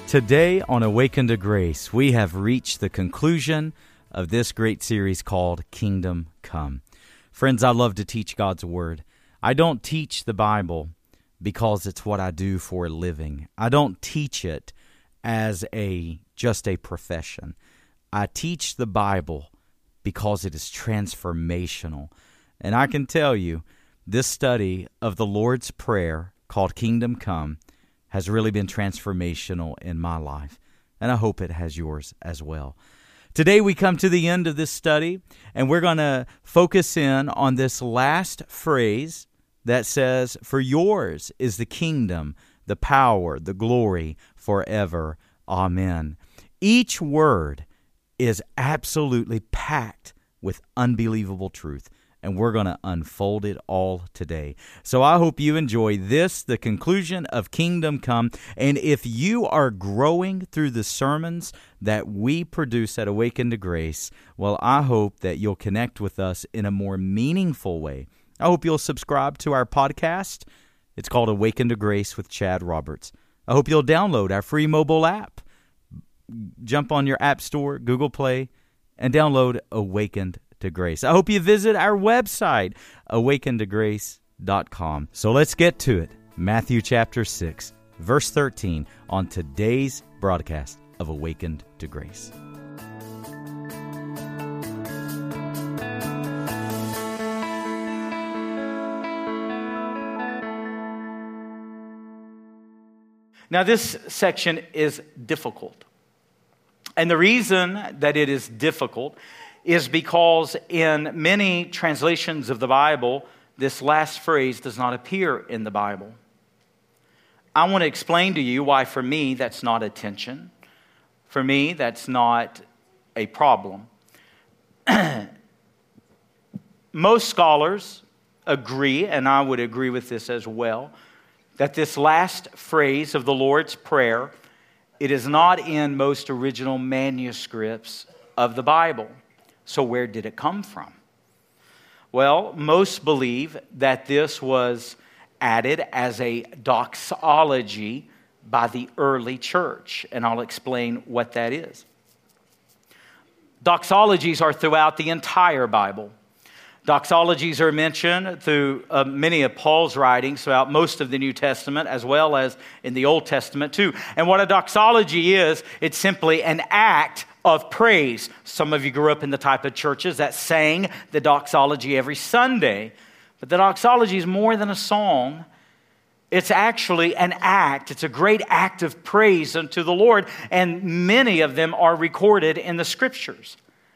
Today on Awaken to Grace, we have reached the conclusion of this great series called Kingdom Come. Friends, I love to teach God's Word. I don't teach the Bible because it's what I do for a living. I don't teach it as just a profession. I teach the Bible because it is transformational. And I can tell you, this study of the Lord's Prayer called Kingdom Come has really been transformational in my life, and I hope it has yours as well. Today we come to the end of this study, and we're going to focus in on this last phrase that says, "For yours is the kingdom, the power, the glory, forever. Amen." Each word is absolutely packed with unbelievable truth, and we're going to unfold it all today. So I hope you enjoy this, the conclusion of Kingdom Come. And if you are growing through the sermons that we produce at Awaken to Grace, well, I hope that you'll connect with us in a more meaningful way. I hope you'll subscribe to our podcast. It's called Awaken to Grace with Chad Roberts. I hope you'll download our free mobile app. Jump on your App Store, Google Play, and download Awakened to Grace. I hope you visit our website, awakentograce.com. So let's get to it. Matthew chapter 6, verse 13, on today's broadcast of Awakened to Grace. Now, this section is difficult. And the reason that it is difficult is because in many translations of the Bible, this last phrase does not appear in the Bible. I want to explain to you why, for me, that's not a tension. For me, that's not a problem. Most scholars agree, and I would agree with this as well, that this last phrase of the Lord's Prayer, it is not in most original manuscripts of the Bible. So where did it come from? Well, most believe that this was added as a doxology by the early church, and I'll explain what that is. Doxologies are throughout the entire Bible. Doxologies are mentioned through many of Paul's writings throughout most of the New Testament, as well as in the Old Testament too. And what a doxology is, it's simply an act of praise. Some of you grew up in the type of churches that sang the doxology every Sunday. But the doxology is more than a song. It's actually an act. It's a great act of praise unto the Lord. And many of them are recorded in the Scriptures.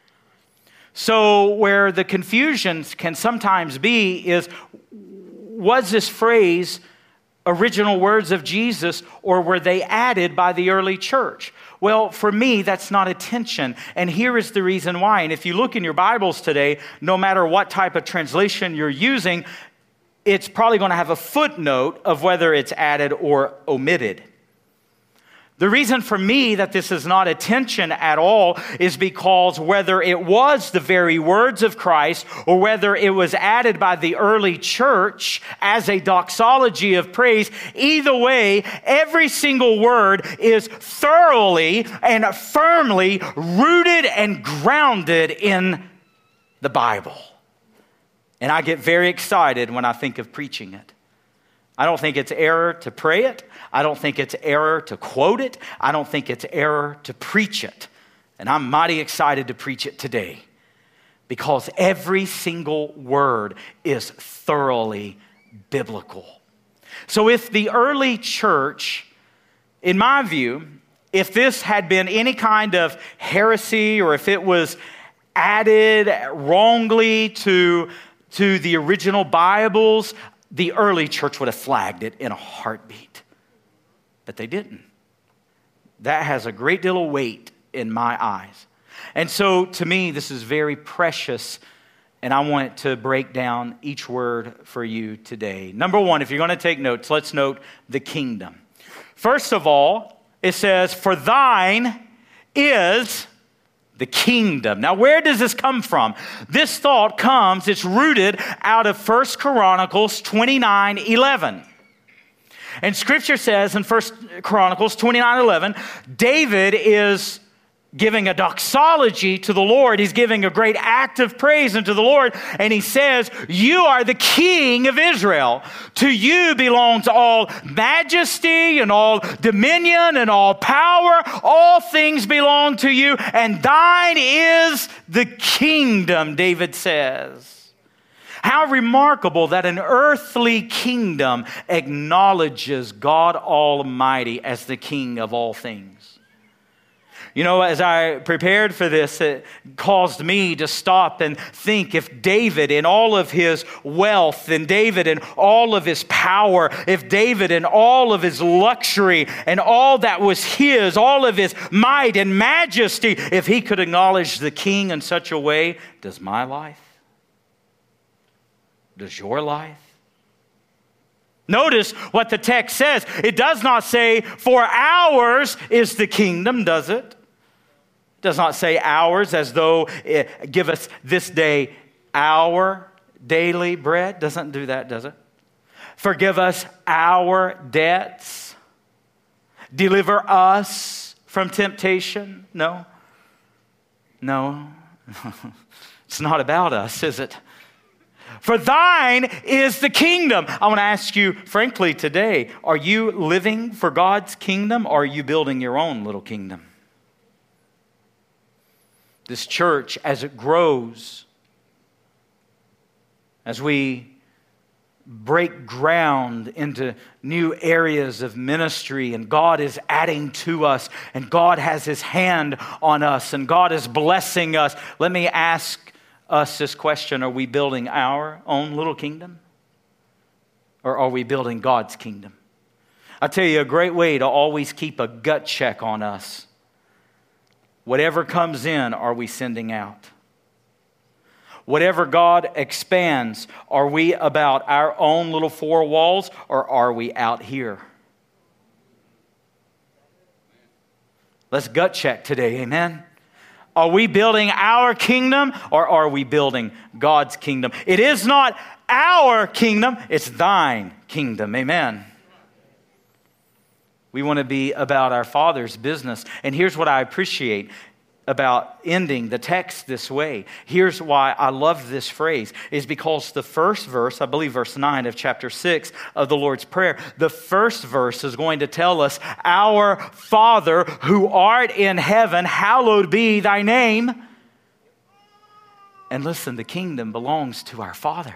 So where the confusions can sometimes be is, was this phrase original words of Jesus, or were they added by the early church? Well, for me, that's not a tension. And here is the reason why. And if you look in your Bibles today, no matter what type of translation you're using, it's probably going to have a footnote of whether it's added or omitted. The reason for me that this is not a tension at all is because whether it was the very words of Christ or whether it was added by the early church as a doxology of praise, either way, every single word is thoroughly and firmly rooted and grounded in the Bible. And I get very excited when I think of preaching it. I don't think it's error to pray it. I don't think it's error to quote it. I don't think it's error to preach it. And I'm mighty excited to preach it today because every single word is thoroughly biblical. So if the early church, in my view, if this had been any kind of heresy or if it was added wrongly to the original Bibles, the early church would have flagged it in a heartbeat. But they didn't. That has a great deal of weight in my eyes. And so to me, this is very precious, and I want to break down each word for you today. Number one, if you're going to take notes, let's note the kingdom. First of all, it says, "For thine is the kingdom." Now, where does this come from? This thought comes, it's rooted out of 1 Chronicles 29:11. And Scripture says in 1 Chronicles 29:11, David is giving a doxology to the Lord. He's giving a great act of praise unto the Lord. And he says, you are the King of Israel. To you belongs all majesty and all dominion and all power. All things belong to you. And thine is the kingdom, David says. How remarkable that an earthly kingdom acknowledges God Almighty as the King of all things. You know, as I prepared for this, it caused me to stop and think if David in all of his wealth, and David in all of his power, if David in all of his luxury and all that was his, all of his might and majesty, if he could acknowledge the King in such a way, does my life? Does your life? Notice what the text says. It does not say, for ours is the kingdom, does it? It does not say ours as though give us this day our daily bread. Doesn't do that, does it? Forgive us our debts. Deliver us from temptation. No. It's not about us, is it? For thine is the kingdom. I want to ask you, frankly, today, are you living for God's kingdom, or are you building your own little kingdom? This church, as it grows, as we break ground into new areas of ministry, and God is adding to us, and God has His hand on us, and God is blessing us, let me ask us this question: are we building our own little kingdom, or are we building God's kingdom? I'll tell you a great way to always keep a gut check on us. Whatever comes in, are we sending out? Whatever God expands, are we about our own little four walls, or are we out here? Let's gut check today, amen? Are we building our kingdom, or are we building God's kingdom? It is not our kingdom, it's thine kingdom. Amen. We want to be about our Father's business. And here's what I appreciate about ending the text this way. Here's why I love this phrase, is because the first verse, I believe verse 9 of chapter 6 of the Lord's Prayer, the first verse is going to tell us, our Father who art in heaven, hallowed be thy name. And listen, the kingdom belongs to our Father.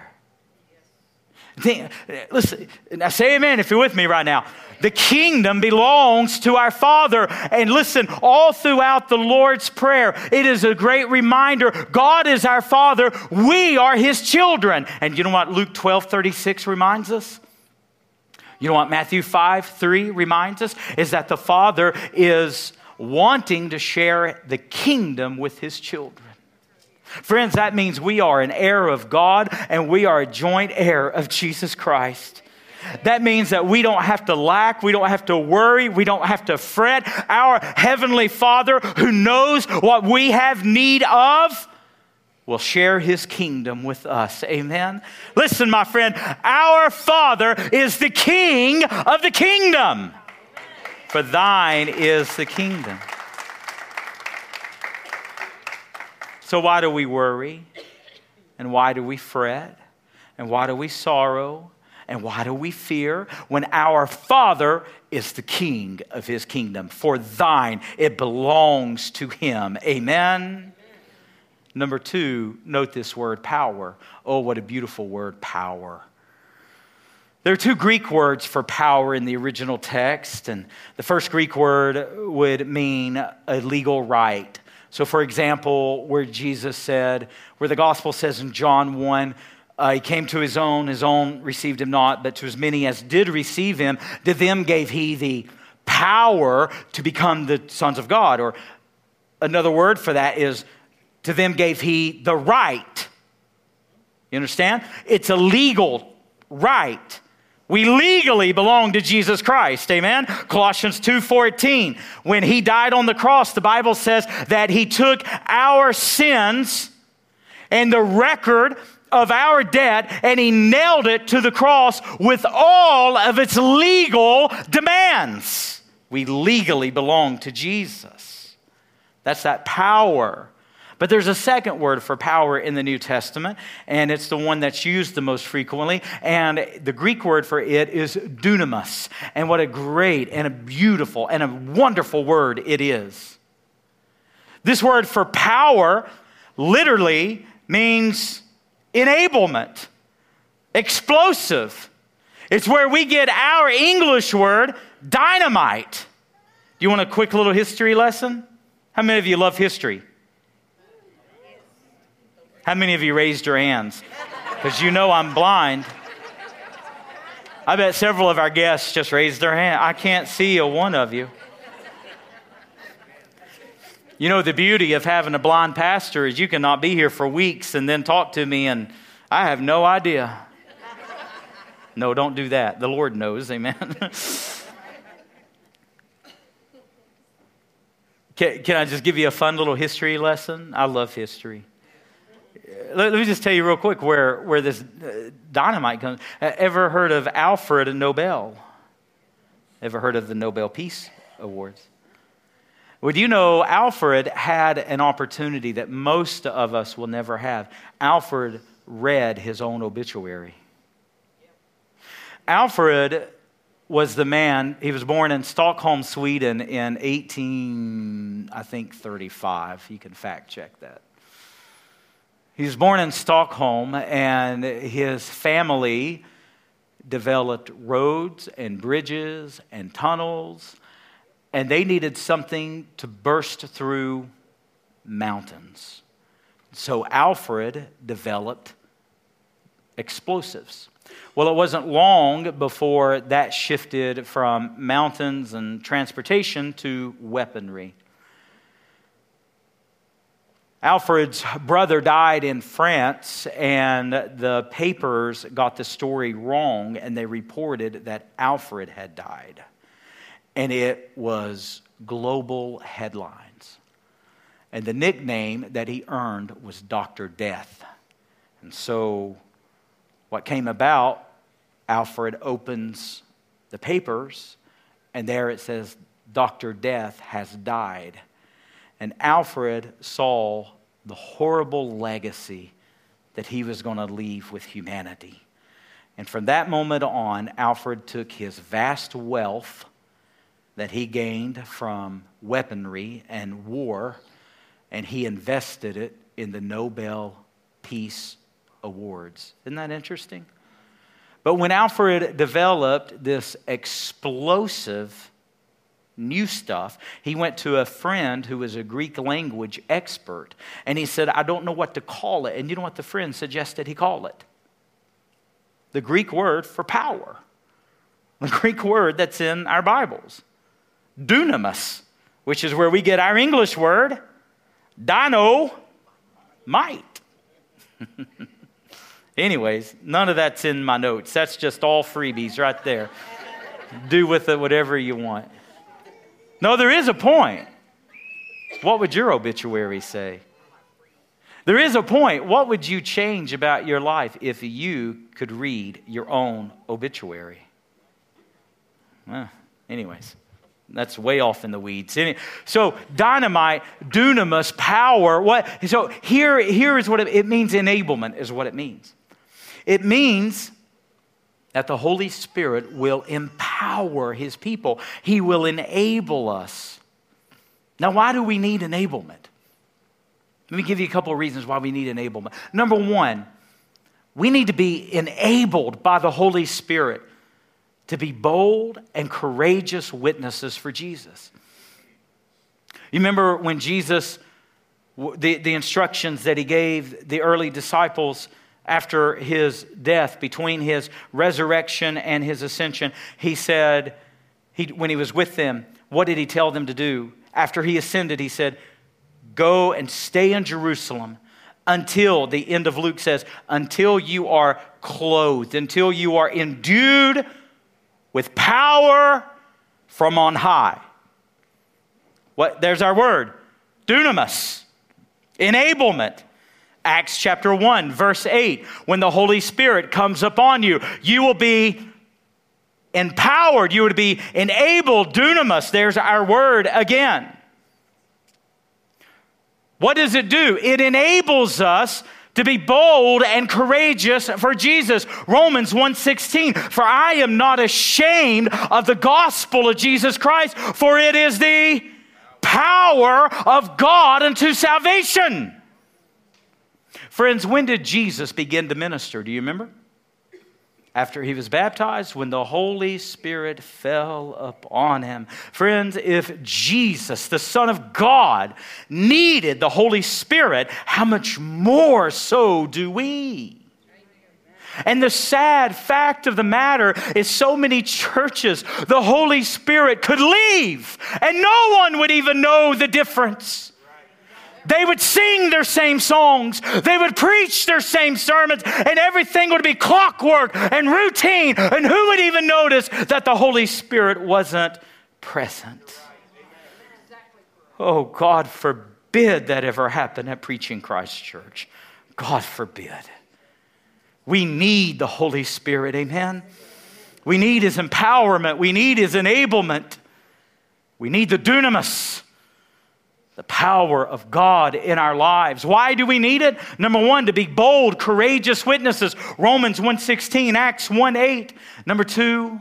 Listen, now say amen if you're with me right now. The kingdom belongs to our Father. And listen, all throughout the Lord's Prayer, it is a great reminder. God is our Father. We are His children. And you know what Luke 12:36 reminds us? You know what Matthew 5:3 reminds us? Is that the Father is wanting to share the kingdom with His children. Friends, that means we are an heir of God, and we are a joint heir of Jesus Christ. That means that we don't have to lack, we don't have to worry, we don't have to fret. Our Heavenly Father, who knows what we have need of, will share His kingdom with us. Amen? Listen, my friend, our Father is the King of the kingdom. For thine is the kingdom. So why do we worry? And why do we fret? And why do we sorrow? And why do we fear? When our Father is the King of His kingdom. For thine, it belongs to Him. Amen? Number 2, note this word, power. Oh, what a beautiful word, power. There are 2 Greek words for power in the original text. And the first Greek word would mean a legal right. So, for example, where Jesus said, where the gospel says in John 1, He came to His own received Him not, but to as many as did receive Him, to them gave He the power to become the sons of God. Or another word for that is, to them gave He the right. You understand? It's a legal right. We legally belong to Jesus Christ, amen? Colossians 2:14, when He died on the cross, the Bible says that He took our sins and the record of our debt, and he nailed it to the cross with all of its legal demands. We legally belong to Jesus. That's that power. But there's a second word for power in the New Testament, and it's the one that's used the most frequently. And the Greek word for it is dunamis. And what a great and a beautiful and a wonderful word it is. This word for power literally means enablement, explosive. It's where we get our English word dynamite. Do you want a quick little history lesson? How many of you love history? How many of you raised your hands? Because you know I'm blind. I bet several of our guests just raised their hand. I can't see a one of you. You know, the beauty of having a blind pastor is you cannot be here for weeks and then talk to me and I have no idea. No, don't do that. The Lord knows, amen. Can I just give you a fun little history lesson? I love history. Let me just tell you real quick where this dynamite comes. Ever heard of Alfred Nobel? Ever heard of the Nobel Peace Awards? Well, do you know Alfred had an opportunity that most of us will never have? Alfred read his own obituary. Alfred was the man, he was born in Stockholm, Sweden in 35. You can fact check that. He was born in Stockholm, and his family developed roads and bridges and tunnels, and they needed something to burst through mountains. So Alfred developed explosives. Well, it wasn't long before that shifted from mountains and transportation to weaponry. Alfred's brother died in France, and the papers got the story wrong, and they reported that Alfred had died. And it was global headlines. And the nickname that he earned was Dr. Death. And so what came about, Alfred opens the papers, and there it says, Dr. Death has died. And Alfred saw the horrible legacy that he was going to leave with humanity. And from that moment on, Alfred took his vast wealth that he gained from weaponry and war, and he invested it in the Nobel Peace Awards. Isn't that interesting? But when Alfred developed this explosive new stuff, he went to a friend who was a Greek language expert, and he said, I don't know what to call it. And you know what the friend suggested he call it? The Greek word for power. The Greek word that's in our Bibles. Dunamis, which is where we get our English word, dynamite. Anyways, none of that's in my notes. That's just all freebies right there. Do with it whatever you want. No, there is a point. What would your obituary say? There is a point. What would you change about your life if you could read your own obituary? Well, anyways, that's way off in the weeds. So dynamite, dunamis, power. What? So here is what it means. Enablement is what it means. It means that the Holy Spirit will empower His people. He will enable us. Now, why do we need enablement? Let me give you a couple of reasons why we need enablement. Number one, we need to be enabled by the Holy Spirit to be bold and courageous witnesses for Jesus. You remember when Jesus, the instructions that He gave the early disciples after His death, between His resurrection and His ascension, He said, when He was with them, what did He tell them to do? After He ascended, He said, go and stay in Jerusalem until, the end of Luke says, until you are clothed, until you are endued with power from on high. There's our word, dunamis, enablement. Acts chapter 1, verse 8, when the Holy Spirit comes upon you, you will be empowered. You would be enabled, dunamis. There's our word again. What does it do? It enables us to be bold and courageous for Jesus. Romans 1:16, for I am not ashamed of the gospel of Jesus Christ, for it is the power of God unto salvation. Friends, when did Jesus begin to minister? Do you remember? After he was baptized, when the Holy Spirit fell upon him. Friends, if Jesus, the Son of God, needed the Holy Spirit, how much more so do we? And the sad fact of the matter is so many churches, the Holy Spirit could leave and no one would even know the difference. They would sing their same songs. They would preach their same sermons, and everything would be clockwork and routine. And who would even notice that the Holy Spirit wasn't present? Oh, God forbid that ever happen at Preaching Christ Church. God forbid. We need the Holy Spirit, amen? We need His empowerment. We need His enablement. We need the dunamis, the power of God in our lives. Why do we need it? Number one, to be bold, courageous witnesses. Romans 1:16, Acts 1:8. Number two,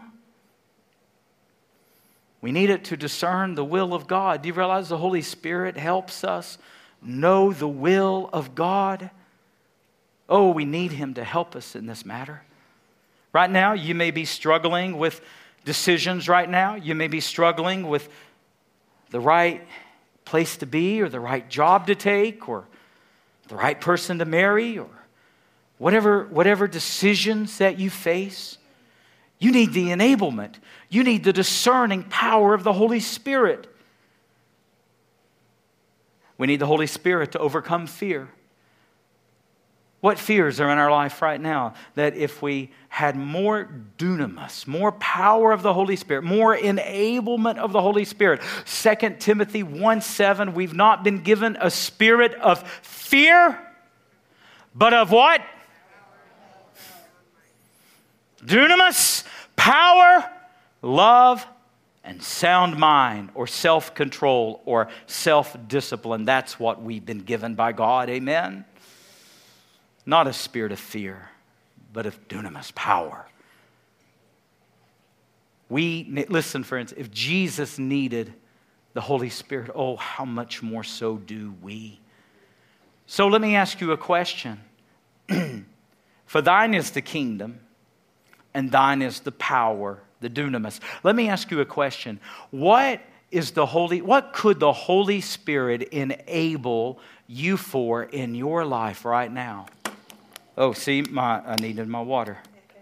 we need it to discern the will of God. Do you realize the Holy Spirit helps us know the will of God? Oh, we need Him to help us in this matter. Right now, you may be struggling with decisions right now. You may be struggling with the right place to be, or the right job to take, or the right person to marry, or whatever decisions that you face. You need the enablement. You need the discerning power of the Holy Spirit. We need the Holy Spirit to overcome fear. What fears are in our life right now? That if we had more dunamis, more power of the Holy Spirit, more enablement of the Holy Spirit. 2 Timothy 1:7, we've not been given a spirit of fear, but of what? Dunamis, power, love, and sound mind, or self-control, or self-discipline. That's what we've been given by God, amen? Not a spirit of fear, but of dunamis, power. Listen, friends, if Jesus needed the Holy Spirit, oh, how much more so do we. So let me ask you a question. For thine is the kingdom, and thine is the power, the dunamis. Let me ask you a question. What could the Holy Spirit enable you for in your life right now? Oh, see, I needed my water.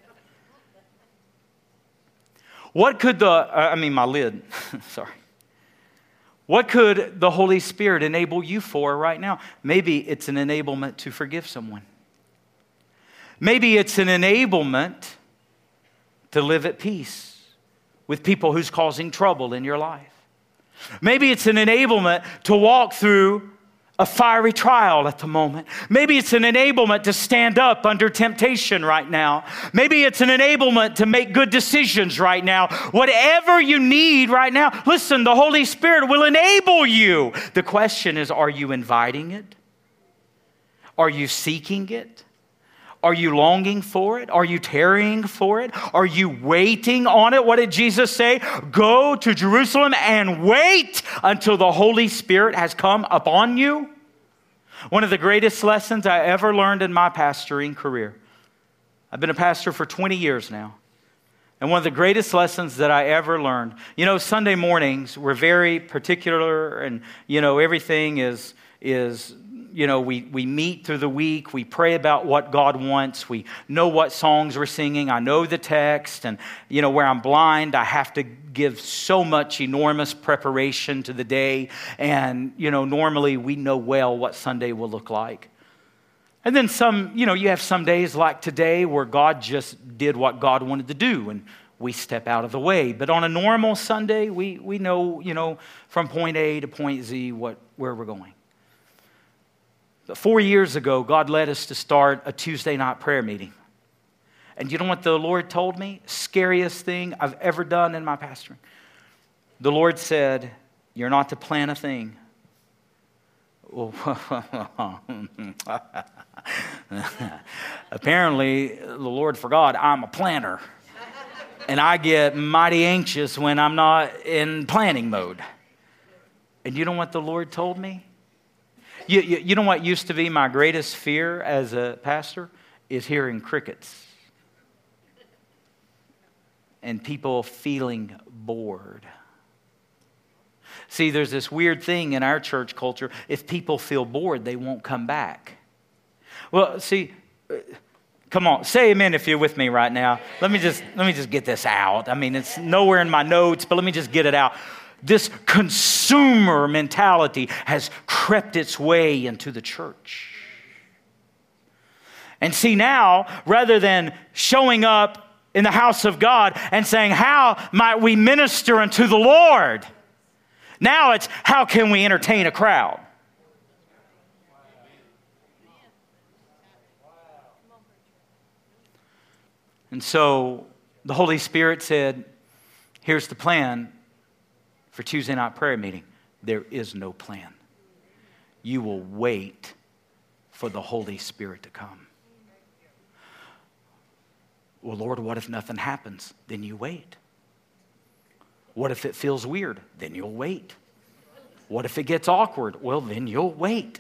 What could my lid, sorry. What could the Holy Spirit enable you for right now? Maybe it's an enablement to forgive someone. Maybe it's an enablement to live at peace with people who's causing trouble in your life. Maybe it's an enablement to walk through a fiery trial at the moment. Maybe it's an enablement to stand up under temptation right now. Maybe it's an enablement to make good decisions right now. Whatever you need right now, listen, the Holy Spirit will enable you. The question is, are you inviting it? Are you seeking it? Are you longing for it? Are you tarrying for it? Are you waiting on it? What did Jesus say? Go to Jerusalem and wait until the Holy Spirit has come upon you. One of the greatest lessons I ever learned in my pastoring career. I've been a pastor for 20 years now. And one of the greatest lessons that I ever learned, Sunday mornings, we're very particular, and, everything is we meet through the week. We pray about what God wants. We know what songs we're singing. I know the text. And, where I'm blind, I have to give so much enormous preparation to the day. And, normally we know well what Sunday will look like. And then you have some days like today where God just did what God wanted to do. And we step out of the way. But on a normal Sunday, we know, from point A to point Z where we're going. 4 years ago, God led us to start a Tuesday night prayer meeting. And you know what the Lord told me? Scariest thing I've ever done in my pastoring. The Lord said, you're not to plan a thing. Apparently, the Lord forgot I'm a planner. And I get mighty anxious when I'm not in planning mode. And you know what the Lord told me? You know what used to be my greatest fear as a pastor? Is hearing crickets. And people feeling bored. See, there's this weird thing in our church culture. If people feel bored, they won't come back. Well, see, come on, say amen if you're with me right now. Let me just get this out. I mean, it's nowhere in my notes, but let me just get it out. This consumer mentality has crept its way into the church. And see now, rather than showing up in the house of God and saying, how might we minister unto the Lord? Now it's, how can we entertain a crowd? And so the Holy Spirit said, here's the plan for Tuesday night prayer meeting. There is no plan. You will wait for the Holy Spirit to come. Well, Lord, what if nothing happens? Then you wait. What if it feels weird? Then you'll wait. What if it gets awkward? Well, then you'll wait.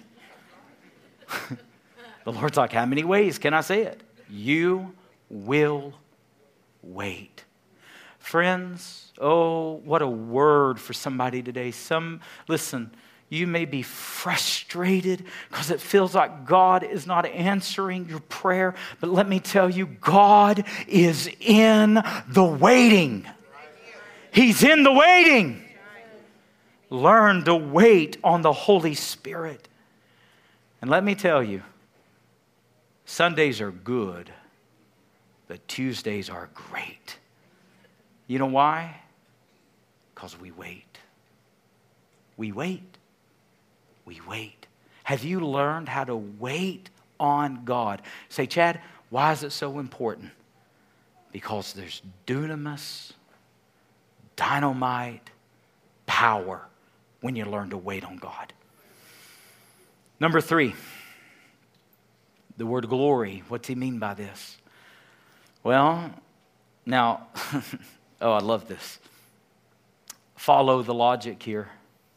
The Lord's like, how many ways can I say it? You will wait. Friends, oh, what a word for somebody today. Listen, you may be frustrated because it feels like God is not answering your prayer. But let me tell you, God is in the waiting. He's in the waiting. Learn to wait on the Holy Spirit. And let me tell you, Sundays are good, but Tuesdays are great. You know why? Because we wait. We wait. We wait. Have you learned how to wait on God? Say, Chad, why is it so important? Because there's dunamis, dynamite, power when you learn to wait on God. Number 3, the word glory. What's he mean by this? Well, now, oh, I love this. Follow the logic here.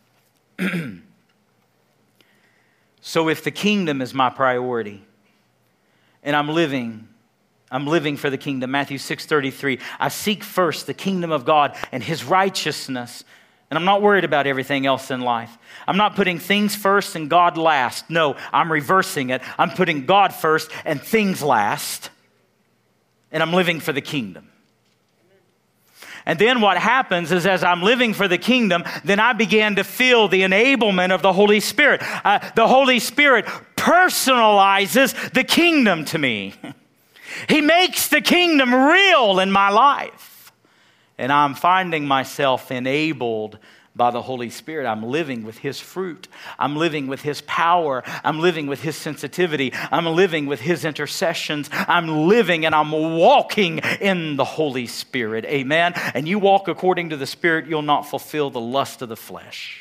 So if the kingdom is my priority, and I'm living for the kingdom, Matthew 6:33, I seek first the kingdom of God and his righteousness, and I'm not worried about everything else in life. I'm not putting things first and God last. No, I'm reversing it. I'm putting God first and things last, and I'm living for the kingdom. And then what happens is, as I'm living for the kingdom, then I began to feel the enablement of the Holy Spirit. The Holy Spirit personalizes the kingdom to me. He makes the kingdom real in my life. And I'm finding myself enabled by the Holy Spirit. I'm living with his fruit. I'm living with his power. I'm living with his sensitivity. I'm living with his intercessions. I'm living and I'm walking in the Holy Spirit. Amen. And you walk according to the Spirit, you'll not fulfill the lust of the flesh.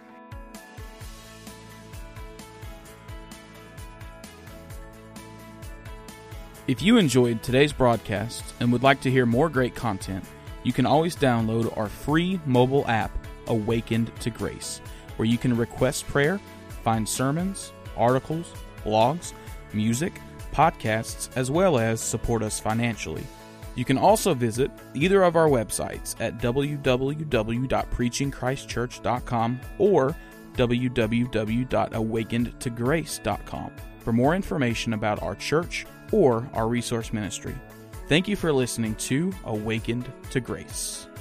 If you enjoyed today's broadcast and would like to hear more great content, you can always download our free mobile app, Awakened to Grace, where you can request prayer, find sermons, articles, blogs, music, podcasts, as well as support us financially. You can also visit either of our websites at www.preachingchristchurch.com or www.awakenedtograce.com for more information about our church or our resource ministry. Thank you for listening to Awakened to Grace.